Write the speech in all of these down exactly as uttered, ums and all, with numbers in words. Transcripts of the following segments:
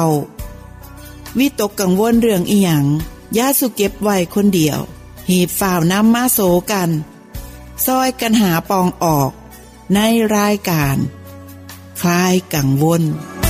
าวิตกกังวลเรื่องอีหยังอย่าสุเก็บไว้คนเดียวหีบฝ่าวนำมาโสกันซอยกันหาปองออกในรายการคลายกังวล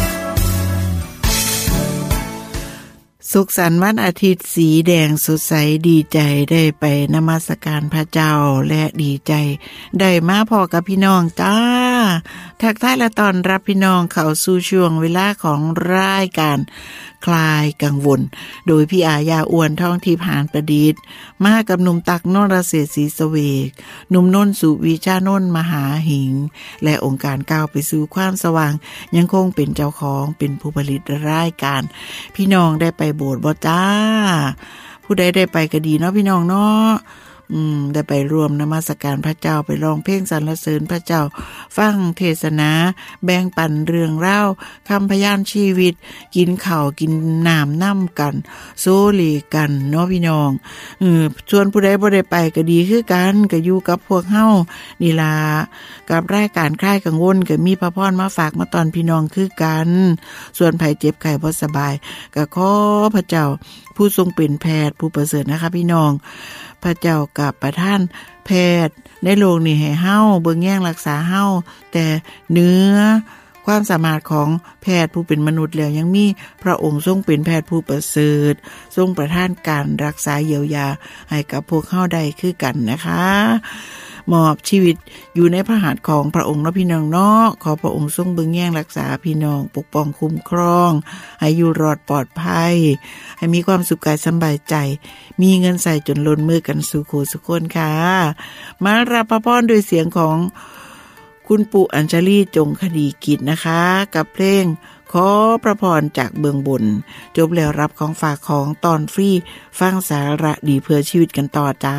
สุขสันต์วันอาทิตย์สีแดงสดใสดีใจได้ไปนมัสการพระเจ้าและดีใจได้มาพอกับพี่น้องจ้าทักทายและต้อนรับพี่น้องเข้าสู่ช่วงเวลาของรายการคลายกังวลโดยพี่อาญาอ้วนท่องทิพย์หานประดิษฐ์มากับหนุ่มตักนรเศรษฐศรีสเวกหนุ่มนนท์สุวิชานนท์มหาหิงและองค์การก้าวไปสู่ความสว่างยังคงเป็นเจ้าของเป็นผู้ผลิตรายการพี่น้องได้ไปโบสถ์บ่จ้าผู้ใดได้ไปก็ดีเนาะพี่น้องเนาะอืมได้ไปร่วมนมัสการพระเจ้าไปร้องเพลงสรรเสริญพระเจ้าฟังเทศนาแบ่งปันเรื่องเล่าคำพยานชีวิตกินข้าวกินน้ำน้ำกันโซเลกันเนาะพี่น้องเออส่วนผู้ใดบ่ได้ไปก็ดีคือกันก็อยู่กับพวกเฮานี่ล่ะกับรายการคลายกังวลก็มีพระพรมาฝากมาตอนพี่น้องคือกันส่วนไผเจ็บไข้บ่สบายก็ขอพระเจ้าผู้ทรงเป็นแพทย์ผู้ประเสริฐนะคะพี่น้องพระเจ้ากับประทานแพทย์ในโลกนี้ให้เฮาเบิ่งแย่งรักษาเฮาแต่เนื้อความสามารถของแพทย์ผู้เป็นมนุษย์แล้วยังมีพระองค์ทรงเป็นแพทย์ผู้ประเสริฐทรงประทานการรักษาเยียวยาให้กับพวกเฮาได้คือกันนะคะมอบชีวิตอยู่ในพระหัตถ์ของพระองค์เนาะพี่น้องเนาะขอพระองค์ทรงเบิ่งแย่งรักษาพี่น้องปกป้องคุ้มครองให้อยู่รอดปลอดภัยให้มีความสุขกายสบายใจมีเงินใส่จนล้นมือกันสู่โคสุคนค่ะมารับพระพรด้วยเสียงของคุณปู่อัญชลีจงคดีกิจนะคะกับเพลงขอพระพรจากเบื้องบนจบแล้วรับของฝากของตอนฟรีฟังสาระดีเพื่อชีวิตกันต่อจ้า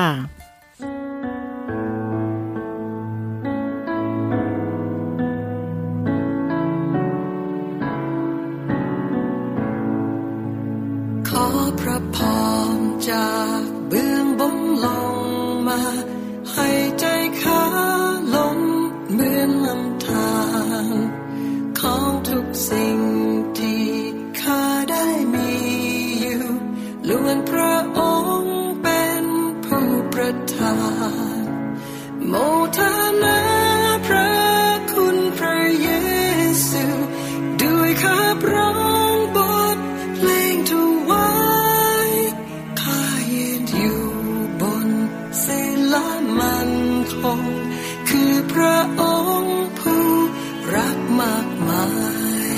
ขอพระพรจากเบื้องบนลงมาให้ใจข้าลมเหมือนลำธารของทุกสิ่งที่ข้าได้มีอยู่ล้วนพระองค์เป็นผู้ประทานโมทนาพระคุณพระเยซูด้วยข้าพร้อมบทเพลงถวายข้ายืนอยู่บนศิลามันคงคือพระองค์ผู้รักมากมาย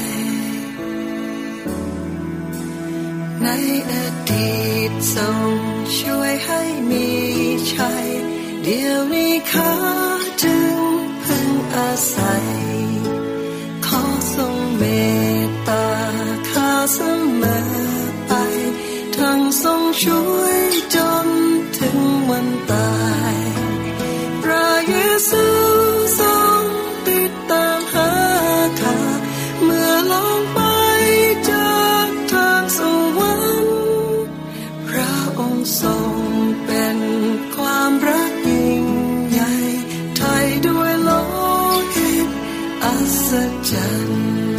ในอดีตทรงช่วยให้มีชัยเดี๋ยวนี้ข้าจึงพึงอาศัยขอทรงเมตตาข้าเสมอไปทั้งทรงช่วยจนถึงวันตายพระเยซูทรงติดตามหาข้าเมื่อลงไปจากทางสวรรค์พระองค์ทรงเป็นความรักยิ่งใหญ่ไถ่ด้วยโลหิตอัศจรรย์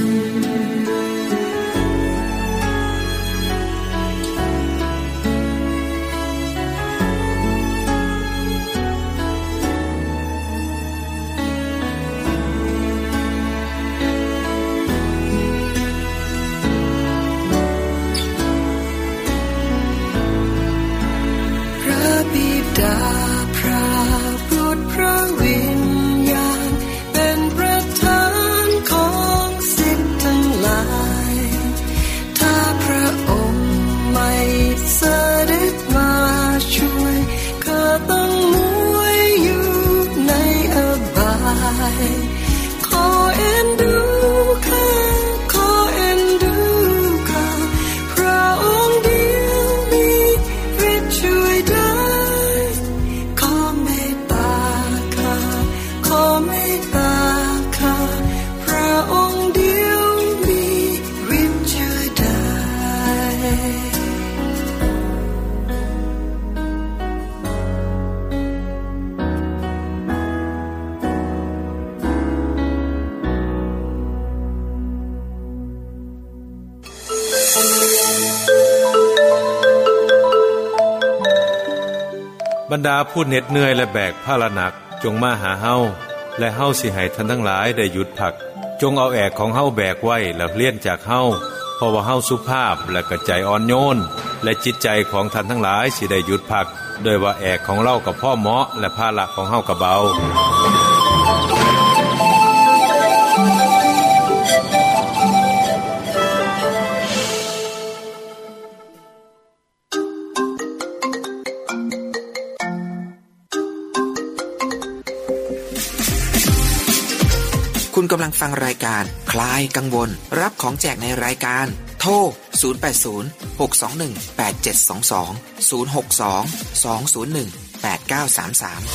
ดาพระบุตรพระวิญญาณเป็นประธานของสิ่งทั้งหลายถ้าพระองค์ไม่เสด็จมาช่วยข้าต้องมั่วอยู่ในอบายขอเอ็นดูข้าขอเอ็นดูข้าพระองค์เดียวมีฤทธิ์ช่วยได้บรรดาผู้เหน็ดเหนื่อยและแบกภาระหนักจงมาหาเฮาและเฮาสิให้ท่านทั้งหลายได้หยุดพักจงเอาแอกของเฮาแบกไว้แล้วเลี่ยนจากเฮาเพราะว่าเฮาสุภาพและกระใจอ่อนโยนและจิตใจของท่านทั้งหลายสิได้หยุดพักโดยว่าแอกของเรากับพ่อเหมาะและภาระของเฮาก็เบาคุณกำลังฟังรายการคลายกังวลรับของแจกในรายการโทรศูนย์ แปด ศูนย์ หก สอง หนึ่ง แปด เจ็ด สอง สอง ศูนย์ หก สอง สอง ศูนย์ หนึ่ง แปด เก้า สาม สาม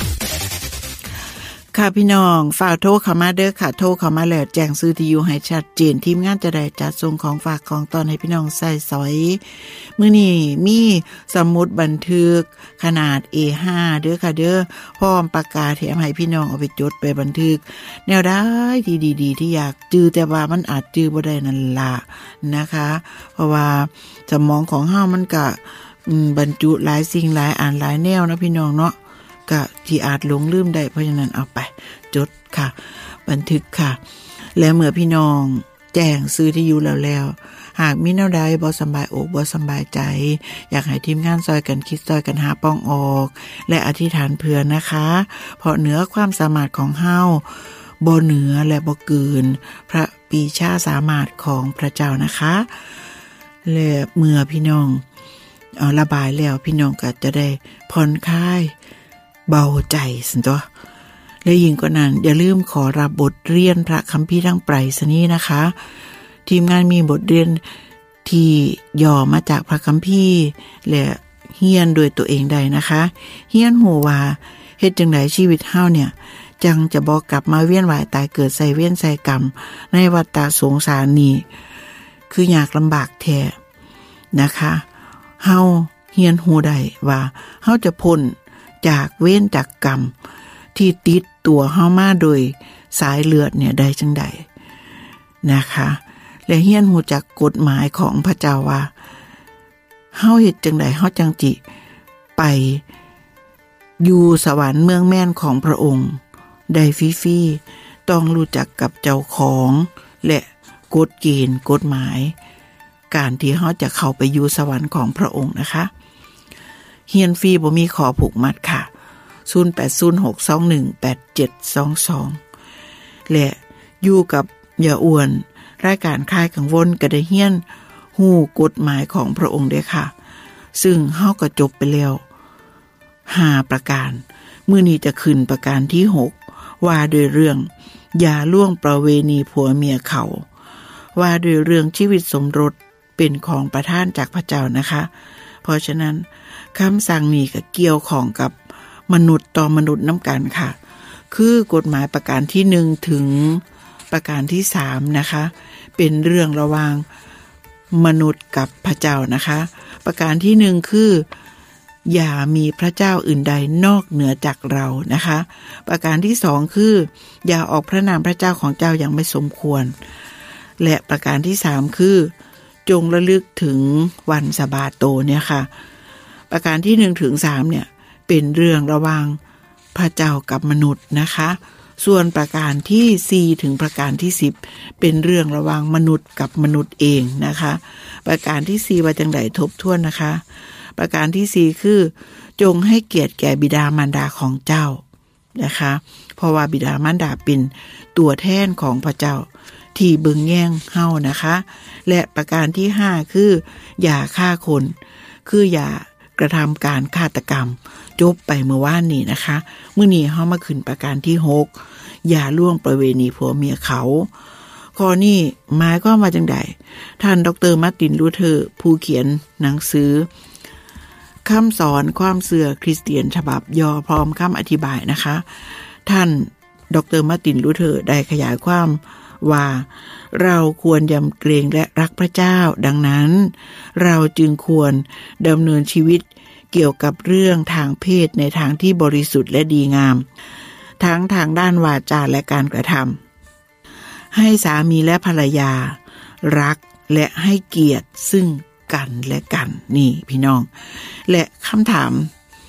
ค่ะพี่น้องฝากโทรเข้ามาเด้อค่ะโทรเข้ามาแล้วแจ้งชื่อที่อยู่ให้ชัดเจนทีมงานจะได้จัดส่งของฝากของตอนให้พี่น้องใส่สอยมื้อนี้มีสมุดบันทึกขนาด เอ ห้า เด้อค่ะเด้อพร้อมปากกาแถมให้พี่น้องเอาไปจดไปบันทึกแนวได้ที่ดีๆที่อยากจื้อแต่ว่ามันอาจจื้อบ่ได้นั่นล่ะนะคะเพราะว่าสมองของเฮามันก็บรรจุหลายสิ่งหลายอ่านหลายแนวนะพี่น้องเนาะก็ที่อาจหลงลืมได้เพราะฉะนั้นเอาไปจดค่ะบันทึกค่ะแล้วเมื่อพี่น้องแจ้งซื้อที่อยู่แล้วแล้วหากมีแนวใดบ่สบายอกบ่สบายใจอยากให้ทีมงานซอยกันคิดซอยกันหาป้องออกและอธิษฐานเผื่อนะคะเพราะเหนือความสามารถของเฮาบ่เหนือและบ่เกินพระปีชาสามารถของพระเจ้านะคะและเมื่อพี่น้องเอาระบายแล้วพี่น้องก็จะได้ผ่อนคลายเบาใจสิตัวและยิ่งกว่านั้นอย่าลืมขอรับบทเรียนพระคัมภีร์ทางไปรษณีย์นะคะทีมงานมีบทเรียนที่ย่อมาจากพระคัมภีร์และเรียนโดยตัวเองได้นะคะเรียนฮู้ว่าเฮ็ดจังได๋ชีวิตเฮาเนี่ยจังจะบ่กลับมาเวียนว่ายตายเกิดใส่เวรใส่กรรมในวัฏฏะสงสารนี้คือยากลำบากแท้นะคะเฮาเรียนฮู้ได้ว่าเฮาจะพ้นจากเวรจากกรรมที่ติดตัวเฮามาโดยสายเลือดเนี่ยได้จังใดนะคะและเฮียนฮู้จักกฎหมายของพระเจ้าว่าเฮาเฮ็ดจังใดเฮาจังจิไปอยู่สวรรค์เมืองแม่นของพระองค์ได้ฟรีๆต้องรู้จักกับเจ้าของและกฎเกณฑ์กฎหมายการที่เฮาจะเข้าไปอยู่สวรรค์ของพระองค์นะคะเฮียนฟรีบ่มีขอผูกมัดค่ะศูนย์ แปด ศูนย์ หก สอง หนึ่ง แปด เจ็ด สอง สองและอยู่กับอย่าอ้วนรายการคลายกังวลก็ได้เฮียนฮู้กฎหมายของพระองค์ด้วยค่ะซึ่งเฮาก็จบไปแล้วห้าประการมื้อนี้จะขึ้นประการที่หกว่าด้วยเรื่องอย่าล่วงประเวณีผัวเมียเขาว่าด้วยเรื่องชีวิตสมรสเป็นของประทานจากพระเจ้านะคะเพราะฉะนั้นคำสั่งนี้ก็เกี่ยวข้องกับมนุษย์ต่อมนุษย์นำกันค่ะคือกฎหมายประการที่หนึ่งถึงประการที่สามนะคะเป็นเรื่องระหว่างมนุษย์กับพระเจ้านะคะประการที่หนึ่งคืออย่ามีพระเจ้าอื่นใดนอกเหนือจากเรานะคะประการที่สองคืออย่าออกพระนามพระเจ้าของเจ้าอย่างไม่สมควรและประการที่สามคือจงระลึกถึงวันสะบาโตเนี่ยค่ะประการที่หนึ่งถึงสามเนี่ยเป็นเรื่องระหว่างพระเจ้ากับมนุษย์นะคะส่วนประการที่สี่ถึงประการที่สิบเป็นเรื่องระหว่างมนุษย์กับมนุษย์เองนะคะประการที่สี่ว่าจังได๋ทบทวนนะคะประการที่สี่คือจงให้เกียรติแก่บิดามารดาของเจ้านะคะเพราะว่าบิดามารดาเป็นตัวแทนของพระเจ้าที่เบิ่งแย่งเฮานะคะและประการที่ห้าคืออย่าฆ่าคนคืออย่ากระทำการฆาตกรรมจบไปเมื่อวานนี้นะคะมื้อนี้เฮามาขึ้นประการที่หกอย่าล่วงประเวณีผัวเมียเขาข้อนี้หมายความว่าจังได๋ท่านดร.มาร์ตินลูเทอร์ผู้เขียนหนังสือคำสอนความเชื่อคริสเตียนฉบับย่อพร้อมคำอธิบายนะคะท่านดร.มาร์ตินลูเทอร์ได้ขยายความว่าเราควรยำเกรงและรักพระเจ้าดังนั้นเราจึงควรดำเนินชีวิตเกี่ยวกับเรื่องทางเพศในทางที่บริสุทธิ์และดีงามทั้งทางด้านวาจาและการกระทำให้สามีและภรรยารักและให้เกียรติซึ่งกันและกันนี่พี่น้องและคำถาม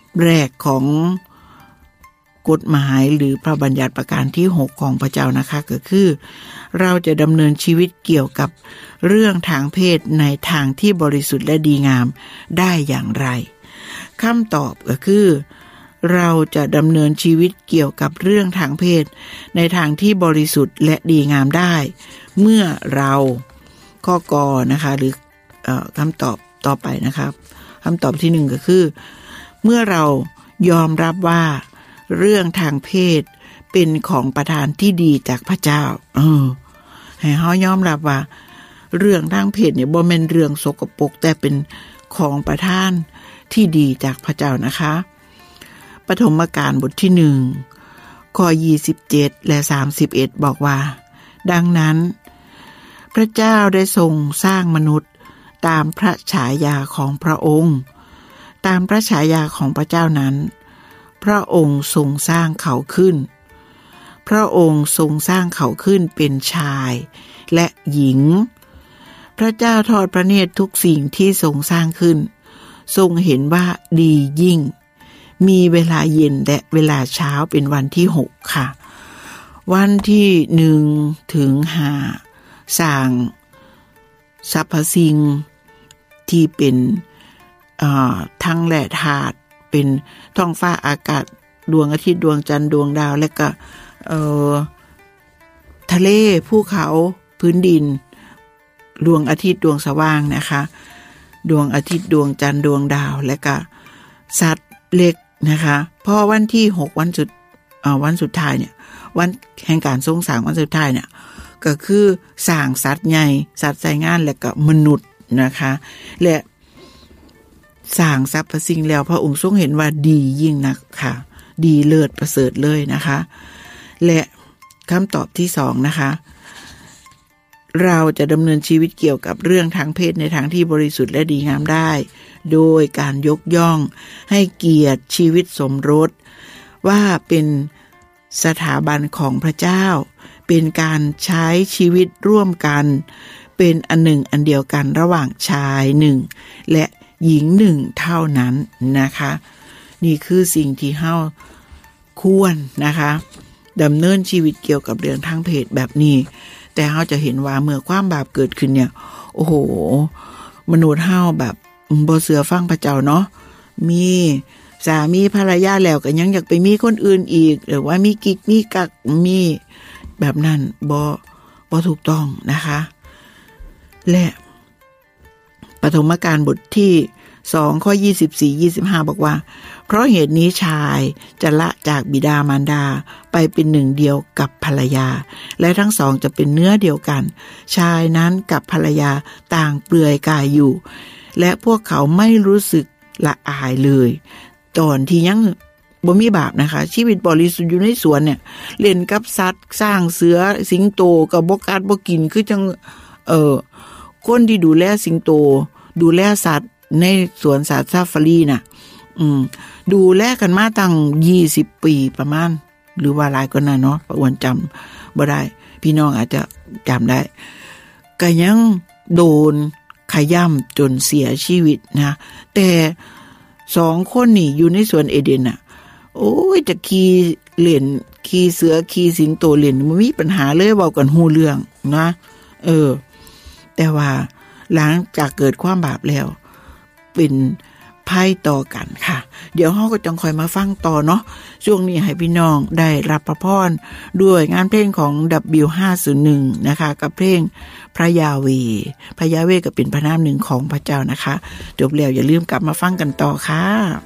แรกของกฎหมายหรือพระบัญญัติประการที่หกของพระเจ้านะคะก็คือเราจะดำเนินชีวิตเกี่ยวกับเรื่องทางเพศในทางที่บริสุทธิ์และดีงามได้อย่างไรคำตอบก็คือเราจะดำเนินชีวิตเกี่ยวกับเรื่องทางเพศในทางที่บริสุทธิ์และดีงามได้เมื่อเราข้อกอนะคะหรือเอ่อคำตอบต่อไปนะครับคำตอบที่หนึ่งก็คือเมื่อเรายอมรับว่าเรื่องทางเพศเป็นของประทานที่ดีจากพระเจ้าเออให้เฮายอมรับว่าเรื่องทางเพศเนี่ยบ่แม่นเรื่องสกปรกแต่เป็นของประทานที่ดีจากพระเจ้านะคะปฐมกาลบทที่หนึ่งข้อยี่สิบเจ็ดและสามสิบเอ็ดบอกว่าดังนั้นพระเจ้าได้ทรงสร้างมนุษย์ตามพระฉายาของพระองค์ตามพระฉายาของพระเจ้านั้นพระองค์ทรงสร้างเขาขึ้นพระองค์ทรงสร้างเขาขึ้นเป็นชายและหญิงพระเจ้าทอดพระเนตรทุกสิ่งที่ทรงสร้างขึ้นทรงเห็นว่าดียิ่งมีเวลาเย็นและเวลาเช้าเป็นวันที่หกค่ะวันที่หนึ่งถึงห้าสร้างสรรพสิ่งที่เป็นทั้งแร่ธาตุเป็นท้องฟ้าอากาศดวงอาทิตย์ดวงจันทร์ดวงดาวและก็เอ่อทะเลภูเขาพื้นดินดวงอาทิตย์ดวงสว่างนะคะดวงอาทิตย์ดวงจันทร์ดวงดาวและก็สัตว์เล็กนะคะพอวันที่หกวันสุดเอ่อวันสุดท้ายเนี่ยวันแห่งการทรงสร้างวันสุดท้ายเนี่ยก็คือสร้างสัตว์ใหญ่สัตว์ใช้งานและก็มนุษย์นะคะและสร้างสรรพสิ่งแล้วพระองค์ทรงเห็นว่าดียิ่งนักค่ะดีเลิศประเสริฐเลยนะคะและคำตอบที่สองนะคะเราจะดำเนินชีวิตเกี่ยวกับเรื่องทางเพศในทางที่บริสุทธิ์และดีงามได้โดยการยกย่องให้เกียรติชีวิตสมรสว่าเป็นสถาบันของพระเจ้าเป็นการใช้ชีวิตร่วมกันเป็นอันหนึ่งอันเดียวกันระหว่างชายหนึ่งและหญิงหนึ่งเท่านั้นนะคะนี่คือสิ่งที่เฮาควรนะคะดำเนินชีวิตเกี่ยวกับเรื่องทางเพศแบบนี้แต่เฮาจะเห็นว่าเมื่อความบาปเกิดขึ้นเนี่ยโอ้โหมนุษย์เฮาแบบบ่เชื่อฟังพระเจ้าเนาะมีสามีภรรยาแล้วก็ยังอยากไปมีคนอื่นอีกหรือว่ามีกิ๊กมีกักมีแบบนั้นบ่บ่ถูกต้องนะคะและปฐมกาลบทที่สองข้อยี่สิบสี่ ยี่สิบห้าบอกว่าเพราะเหตุนี้ชายจะละจากบิดามารดาไปเป็นหนึ่งเดียวกับภรรยาและทั้งสองจะเป็นเนื้อเดียวกันชายนั้นกับภรรยาต่างเปลือยกายอยู่และพวกเขาไม่รู้สึกละอายเลยตอนที่ยังบ่มีบาปนะคะชีวิตบริสุทธิ์อยู่ในสวนเนี่ยเล่นกับสัตว์สร้างเสือสิงโตกับบ่กัดบ่กินคือจังเอ่อคนที่ดูแลสิงโตดูแลสัตว์ในสวนสัตว์ซาฟารีน่ะอืมดูแลกันมาตั้งยี่สิบปีประมาณหรือว่าหลายกว่านั้นเนาะประวันจำบ่ได้พี่น้องอาจจะจำได้ก็ยังโดนขย่ำจนเสียชีวิตนะแต่สองคนนี่อยู่ในสวนเอเดนน่ะโอ้ยจะขี่เล่นขี่เสือขี่สิงโตเล่นมันมีปัญหาเลยเว้ากันฮู้เรื่องนะเออแต่ว่าหลังจากเกิดความบาปแล้วเป็นภัยต่อกันค่ะเดี๋ยวเราก็จะคอยมาฟังต่อเนาะช่วงนี้ให้พี่น้องได้รับพระพรด้วยงานเพลงของ ดับเบิลยู ห้าศูนย์หนึ่ง นะคะกับเพลงพระยาเวพระยาเวก็เป็นพระนามหนึ่งของพระเจ้านะคะจบแล้วอย่าลืมกลับมาฟังกันต่อค่ะ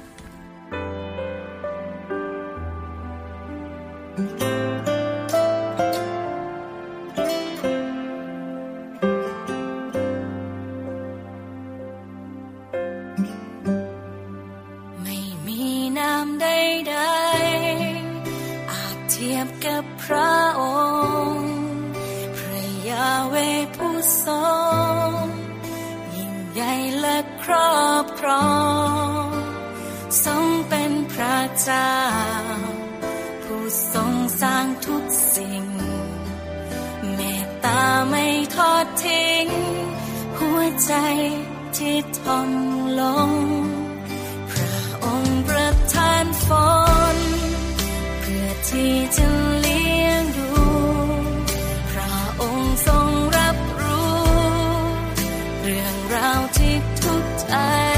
กับพระองค์พระยาเวห์ผู้ทรงยิ่งใหญ่และครอบครองทรงเป็นพระเจ้าผู้ทรงสร้างทุกสิ่งเมตตาไม่ทอดทิ้งหัวใจที่ทอมลงพระองค์ประทานฝนเพื่อที่จะเลี้ยงดูพระองค์ทรงรับรู้เรื่องราวที่ทุกข์ใจ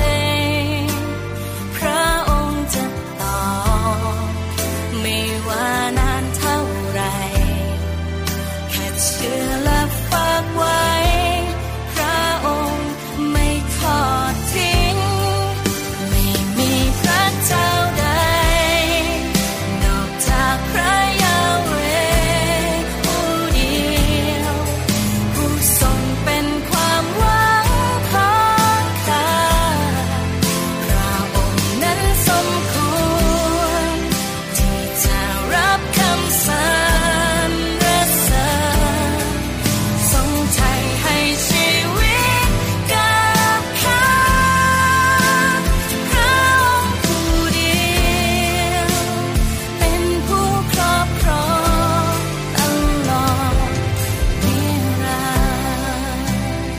พระองค์จะตอบไม่ว่านานเท่าไรแค่เชื่อและฝากไว้พระองค์ไม่ทอดทิ้งไม่มีพระเจ้าใดนอกจากพระยาเวห์ผู้เดียวผู้ทรงเป็นความหวังของข้าพระองค์นั้นสมควรที่จะรับคำสรรเสริญทรงไถ่ให้ชีวิตกับข้าพระองค์ผู้เดียวเป็นผู้ครอบครองตลอดนิรันดร์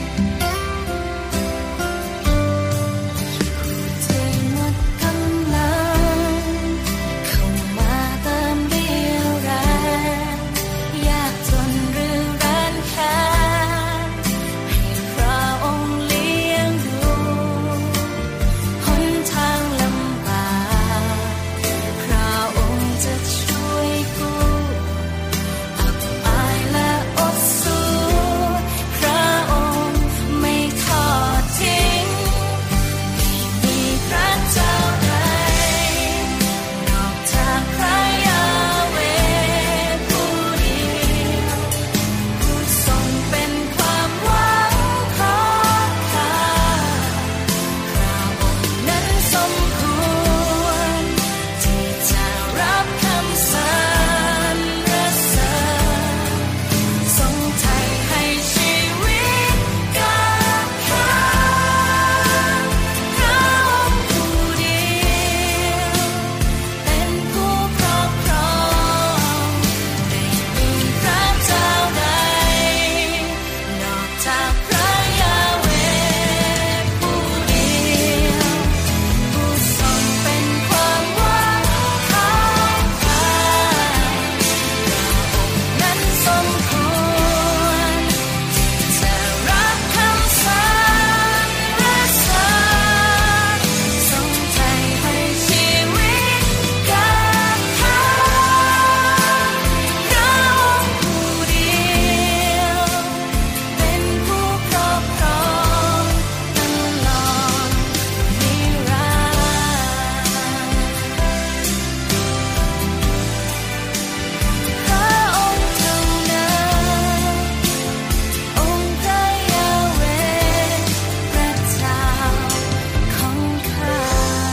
ที่หมดกำลังเข้ามาเติมเรี่ยวแรงยากจนหรือร้านแค้นให้พระองค์เลี้ยงดูหนทางลำบากพระองค์จะช่วยกู้อับอายและอดสู้พระองค์ไม่ทอดทิ้งไม่มีพระเจ้าใดนอกจากพระยาเวห์ผู้เดียวผู้ทรงเป็นความหวังของข้าพระองค์นั้นสมควรที่จะรับคำสรรเสริญทรงไถ่ให้ชีวิตกับข้าพระองค์ผู้เดียวเป็นผู้ครอบครองไม่มีพระเจ้าใดนอกจากพระยาเวห์ผู้เดียวผู้ทรงเป็นความหวังของข้าพระองค์นั้นสมควรที่จะรับคำสรรเสริญทรงไถ่ให้ชีวิตกับข้าพระองค์ผู้เดียวเป็นผู้ครอบครองตลอดนิรันดร์พระองค์เท่านั้นองค์พระยาเวห์พระเจ้าของข้า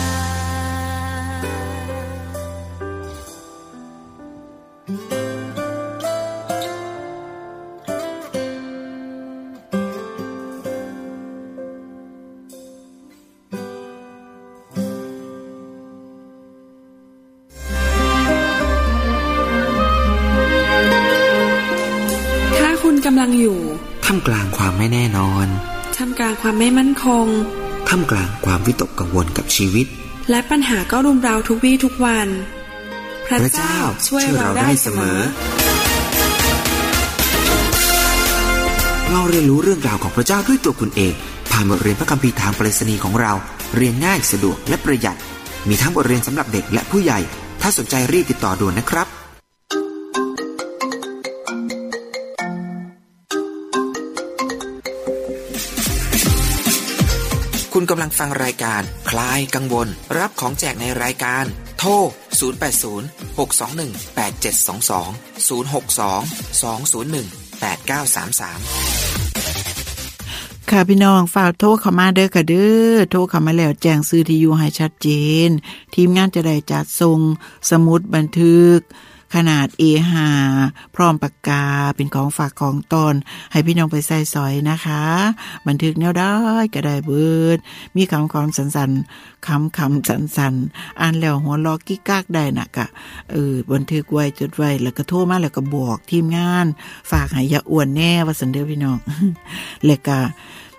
ถ้าคุณกำลังอยู่ท่ามกลางความไม่แน่นอนท่ามกลางความไม่มั่นคงท่ามกลางความวิตกกังวลกับชีวิตและปัญหาก็รุมเร้าทุกวี่ทุกวัน พระพระเจ้าเจ้าช่วยช่วยเราเราได้ได้เสเสมมออ เราเรียนรู้เรื่องราวของพระเจ้าด้วยตัวคุณเองผ่านบทเรียนพระคัมภีร์ทางไปรษณีย์ของเราเรียนง่ายสะดวกและประหยัดมีทั้งบทเรียนสำหรับเด็กและผู้ใหญ่ถ้าสนใจรีบติดต่อด่วนนะครับ คุณกำลังฟังรายการคลายกังวลรับของแจกในรายการโทรศูนย์ แปด ศูนย์ หก สอง หนึ่ง แปด เจ็ด สอง สอง ศูนย์ หก สอง สอง ศูนย์ หนึ่ง แปด เก้า สาม สามค่ะพี่น้องฝากโทรเข้ามาเด้อค่ะเด้อโทรเข้ามาแล้วแจ้งชื่อที่อยู่ให้ชัดเจนทีมงานจะได้จัดส่งสมุดบันทึก ขนาด เอ ห้า พร้อมปากกาเป็นของฝากของตนให้พี่น้องไปใส่สอยนะคะบันทึกแนวได้ก็ได้เบิดมีคำความสันๆคำคำสันๆอ่านแล้วหัวลอกิ๊กกักได้น่ะกะเออบันทึกไว้จดไว้แล้วก็โทรมาแล้วก็บอกทีมงานฝากให้อย่าอ้วนแน่ว่าซั่นเด้อพี่น้องแล้วก็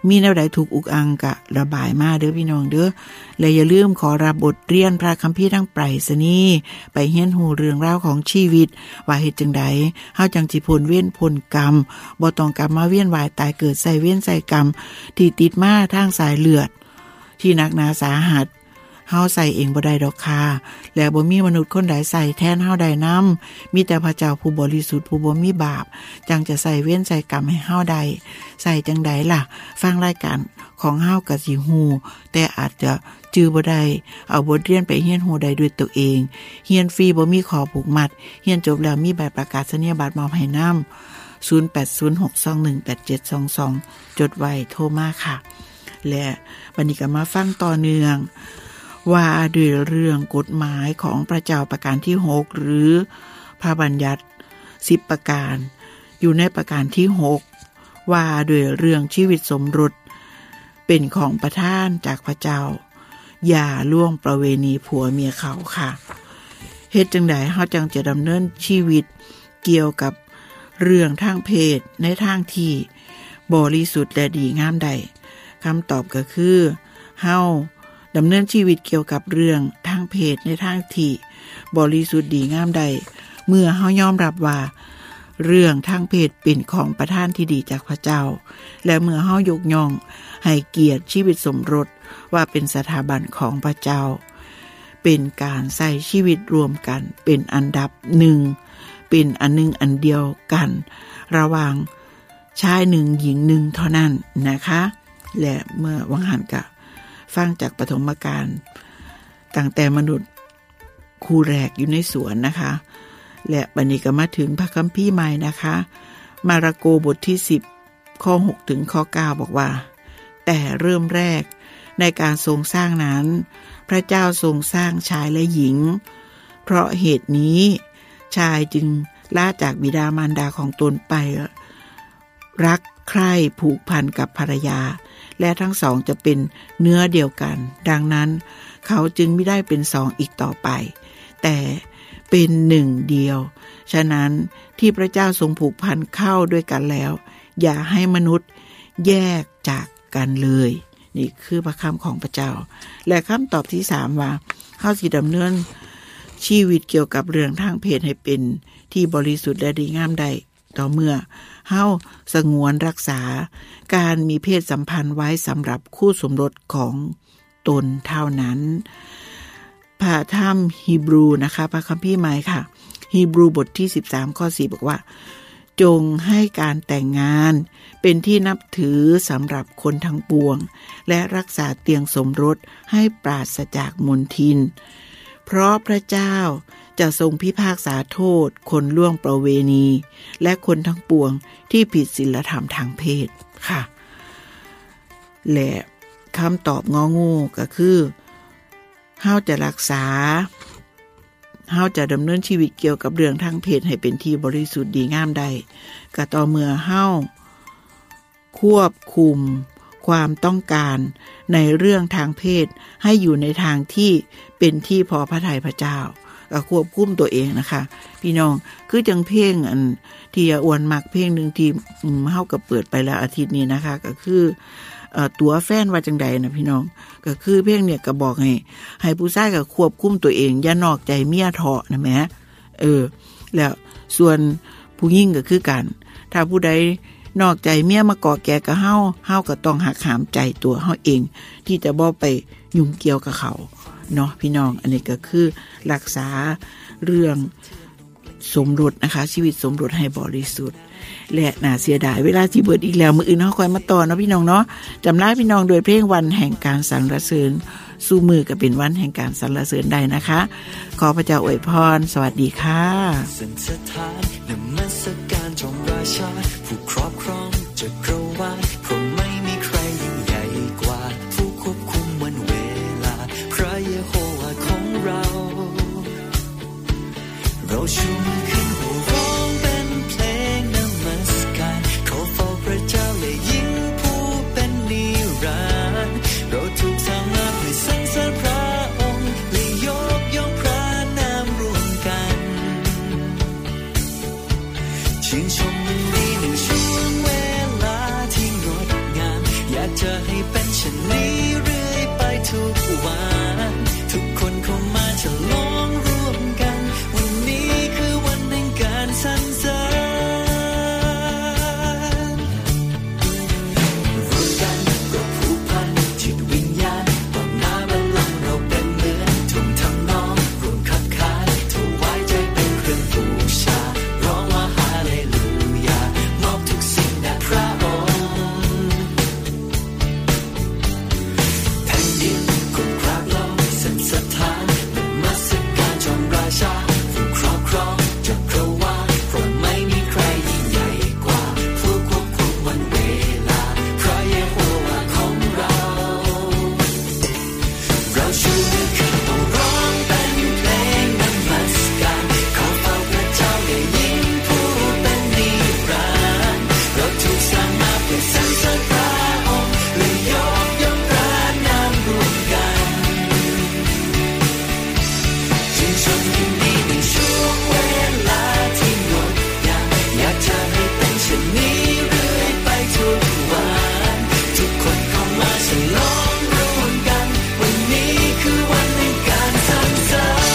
มีแนวใดถูกอุกอังกะระบายมาเด้อพี่น้องเด้อและอย่าลืมขอรับบทเรียนพระคัมภีร์ทั้งไปรษณีย์ไปเรียนรู้เรื่องราวของชีวิตว่าเฮ็ดจังได๋เฮาจังสิพ้นเวรพ้นกรรมบ่ต้องกลับมาเวียนว่ายตายเกิดใส่เวรใส่กรรมที่ติดมาทางสายเลือดที่หนักหนาสาหัสเฮาใส่เองบ่ได้ดอกค่ะและบ่มีมนุษย์คนใดใส่แทนเฮาได้นำมีแต่พระเจ้าผู้บริสุทธิ์ผู้บ่มีบาปจังจะใส่เว้นใส่กรรมให้เฮาได้ใส่จังได๋ล่ะฟังรายการของเฮาก็สิฮู้แต่อาจจะจื้อบ่ได้เอาบทเรียนไปเรียนรู้ได้ด้วยตัวเองเรียนฟรีบ่มีข้อผูกมัดเรียนจบแล้วมีใบประกาศนียบัตรมอบให้นำศูนย์ แปด ศูนย์ หก สอง หนึ่ง แปด เจ็ด สอง สองจดไว้โทรมาค่ะและบัดนี้ก็มาฟังต่อเนื่องว่าด้วยเรื่องกฎหมายของพระเจ้าประการที่หกหรือพระบัญญัติสิบประการอยู่ในประการที่หกว่าด้วยเรื่องชีวิตสมรสเป็นของประทานจากพระเจ้าอย่าล่วงประเวณีผัวเมียเขาค่ะเฮ็ดจังได๋เฮาจังจะดำเนินชีวิตเกี่ยวกับเรื่องทางเพศในทางที่บริสุทธิ์และดีงามใดคำตอบก็คือเฮาดำเนินชีวิตเกี่ยวกับเรื่องทางเพศในทางที่บริสุทธิ์ดีงามใดเมื่อเฮายอมรับว่าเรื่องทางเพศเป็นของประทานที่ดีจากพระเจ้าและเมื่อเฮายกย่องให้เกียรติชีวิตสมรสว่าเป็นสถาบันของพระเจ้าเป็นการใช้ชีวิตรวมกันเป็นอันดับหนึ่งเป็นอันหนึ่งอันเดียวกันระหว่างชายหนึ่งหญิงหนึ่งเท่านั้นนะคะและเมื่อวังหันกะฟังจากปฐมกาลตั้งแต่มนุษย์คู่แรกอยู่ในสวนนะคะและบัดนี้ก็มาถึงพระคัมภีร์ใหม่นะคะมาระโกบทที่สิบข้อหกถึงข้อเก้าบอกว่าแต่เริ่มแรกในการทรงสร้างนั้นพระเจ้าทรงสร้างชายและหญิงเพราะเหตุนี้ชายจึงลาจากบิดามารดาของตนไปรักใคร่ผูกพันกับภรรยาและทั้งสองจะเป็นเนื้อเดียวกันดังนั้นเขาจึงไม่ได้เป็นสองอีกต่อไปแต่เป็นหนึ่งเดียวฉะนั้นที่พระเจ้าทรงผูกพันเข้าด้วยกันแล้วอย่าให้มนุษย์แยกจากกันเลยนี่คือพระคำของพระเจ้าและคำตอบที่สามว่าเฮาสิดำเนินชีวิตเกี่ยวกับเรื่องทางเพศให้เป็นที่บริสุทธิ์และดีงามได้ต่อเมื่อเฮาสงวนรักษาการมีเพศสัมพันธ์ไว้สำหรับคู่สมรสของตนเท่านั้นพระธรรมฮีบรูนะคะพระคัมภีร์ใหม่ค่ะฮีบรูบทที่สิบสามข้อสี่บอกว่าจงให้การแต่งงานเป็นที่นับถือสำหรับคนทั้งปวงและรักษาเตียงสมรสให้ปราศจากมลทินเพราะพระเจ้าจะทรงพิพากษาโทษคนล่วงประเวณีและคนทั้งปวงที่ผิดศีลธรรมทางเพศค่ะและคำตอบงองูก็คือเฮาจะรักษาเฮาจะดำเนินชีวิตเกี่ยวกับเรื่องทางเพศให้เป็นที่บริสุทธิ์ดีงามได้ก็ต่อเมื่อเฮาควบคุมความต้องการในเรื่องทางเพศให้อยู่ในทางที่เป็นที่พอพระทัยพระเจ้าก็ควบคุมตัวเองนะคะพี่น้องคือจังเพลงอันที่อวนมักเพลงนึงที่เฮาก็เปิดไปแล้วอาทิตย์นี้นะคะก็คือเอ่อตัวแฟนว่าจังใดนะพี่น้องก็คือเพลงเนี่ยก็บอกให้ให้ผู้ชายก็ควบคุมตัวเองอย่านอกใจเมียเถาะนะแหมเออแล้วส่วนผู้หญิงก็คือกันถ้าผู้ใดนอกใจเมียมาก่อแก่กับเฮาเฮาก็ต้องหักหามใจตัวเฮาเองที่จะบ่ไปยุ่งเกี่ยวกับเขาเนาะพี่น้องอันนี้ก็คือรักษาเรื่องสมรสนะคะชีวิตสมรสให้บริสุทธิ์และน่าเสียดายเวลาที่เบิดอีกแล้วมื้ออื่นเฮาค่อยมาต่อเนาะพี่น้องเนาะจำลาพี่น้องโดยเพลงวันแห่งการสรรเสริญสู่มือก็เป็นวันแห่งการสรรเสริญได้นะคะขอพระเจ้าอวยพรสวัสดีค่ะสันสถานนมัสการจงราชาผู้ครอบครองจักรวาลเพราะไม่มีใครยิ่งใหญ่กว่าผู้ควบคุมวันเวลาพระเยโฮวาของเราเราชุมขึ้นหัวร้องเป็นเพลงนมัสการขอเฝ้าพระเจ้าและยิ่งผู้เป็นนิรันดร์เราถูกสร้างมาเพื่อสรรเสริญพระองค์และยกย่องพระนามรวมกันชื่นชมดีทุกวันทุกคนเข้ามาฉลองร่วมกันวันนี้คือวันแห่งการสรรเสริญร่วมกันก็ผูกพันจิตวิญญาณต่อหน้าบัลลังก์เราเป็นเหมือนทุ่งทำนองร่วมขับขานถวายใจเป็นเครื่องบูชาร้องว่าฮาเลลูยามอบทุกสิ่งแด่พระองค์แผ่นดินกดกราบลงสั่นสะท้านนมัสการจอมราชาผู้ครอบครองจักรวาลเพราะไม่มีใครยิ่งใหญ่กว่าผู้ควบคุมวันเวลาพระเยโฮวาของเราเราชูมือขึ้นต้องร้องเป็นเพลงนมัสการขอเฝ้าพระเจ้าได้ยินผู้เป็นนิรันดร์เราถูกสร้างมาเพื่อสรรเสริญพระองค์และยกย่องพระนามร่วมกันชื่นชมยินดีในช่วงเวลาที่งดงามอยากจะให้เป็นเช่นนี้เรื่อยไปทุกวันทุกคนเข้ามาฉลองร่วมกันวันนี้คือวันแห่งการสรรเสริญ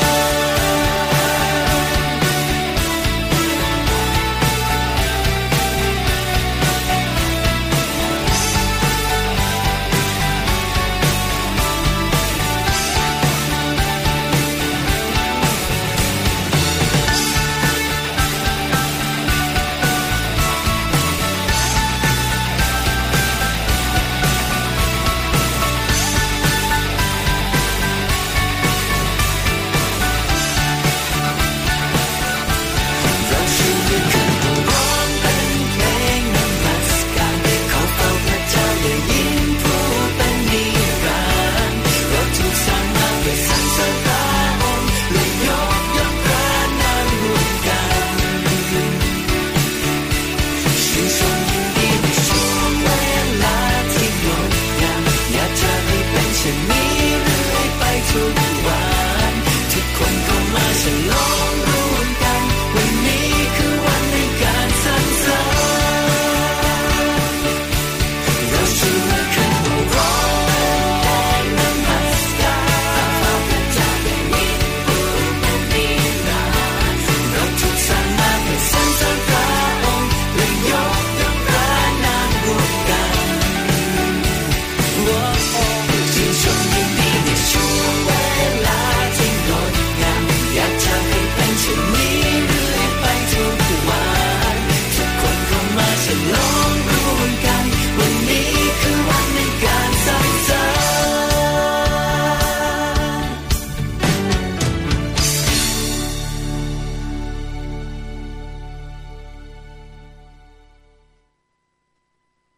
เราชูมือขึ้นต้องร้องเป็นเพลงนมัสการขอเฝ้าพระเจ้าได้ยินผู้เป็นนิรันดร์เราถูกสร้างมาเพื่อสรรเสริญพระองค์และยกย่องพระนามร่วมกันชื่นชมยินดีในช่วงเวลาที่งดงามอยากจะให้เป็นเช่นนี้เรื่อยไปทุก